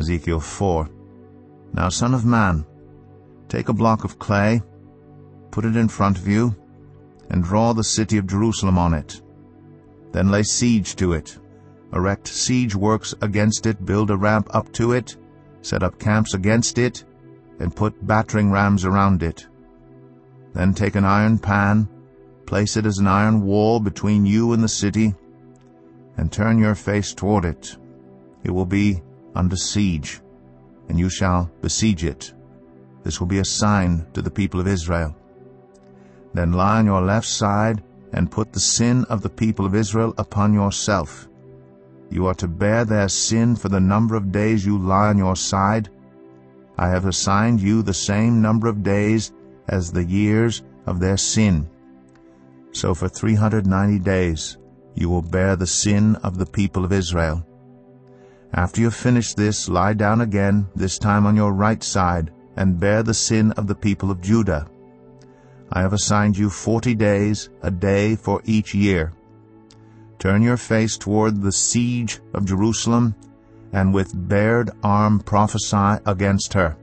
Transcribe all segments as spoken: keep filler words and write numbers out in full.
Ezekiel four. Now, son of man, take a block of clay, put it in front of you, and draw the city of Jerusalem on it. Then lay siege to it, erect siege works against it, build a ramp up to it, set up camps against it, and put battering rams around it. Then take an iron pan, place it as an iron wall between you and the city, and turn your face toward it. It will be under siege, and you shall besiege it. This will be a sign to the people of Israel. Then lie on your left side, and put the sin of the people of Israel upon yourself. You are to bear their sin for the number of days you lie on your side. I have assigned you the same number of days as the years of their sin. So for three hundred ninety days you will bear the sin of the people of Israel. After you have finished this, lie down again, this time on your right side, and bear the sin of the people of Judah. I have assigned you forty days, a day for each year. Turn your face toward the siege of Jerusalem, and with bared arm prophesy against her.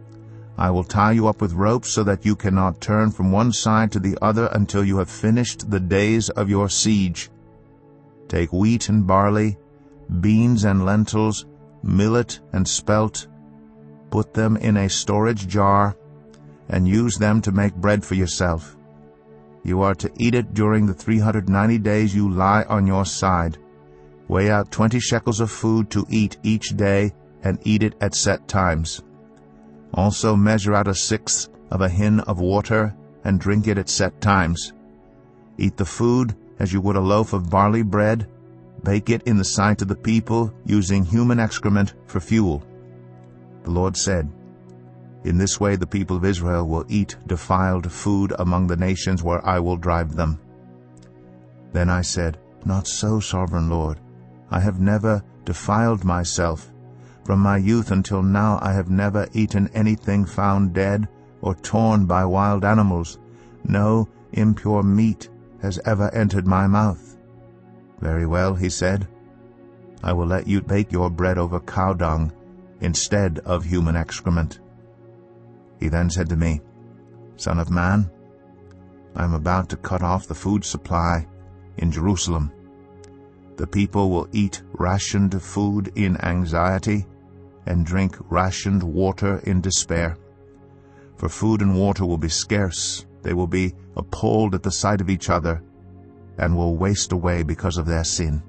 I will tie you up with ropes so that you cannot turn from one side to the other until you have finished the days of your siege. Take wheat and barley, beans and lentils, millet and spelt, put them in a storage jar, and use them to make bread for yourself. You are to eat it during the three hundred ninety days you lie on your side. Weigh out twenty shekels of food to eat each day, and eat it at set times. Also measure out a sixth of a hin of water, and drink it at set times. Eat the food as you would a loaf of barley bread. Bake it in the sight of the people, using human excrement for fuel. The Lord said, In this way the people of Israel will eat defiled food among the nations where I will drive them. Then I said, Not so, sovereign Lord. I have never defiled myself. From my youth until now I have never eaten anything found dead or torn by wild animals. No impure meat has ever entered my mouth. Very well, he said. I will let you bake your bread over cow dung instead of human excrement. He then said to me, Son of man, I am about to cut off the food supply in Jerusalem. The people will eat rationed food in anxiety and drink rationed water in despair. For food and water will be scarce. They will be appalled at the sight of each other and will waste away because of their sin.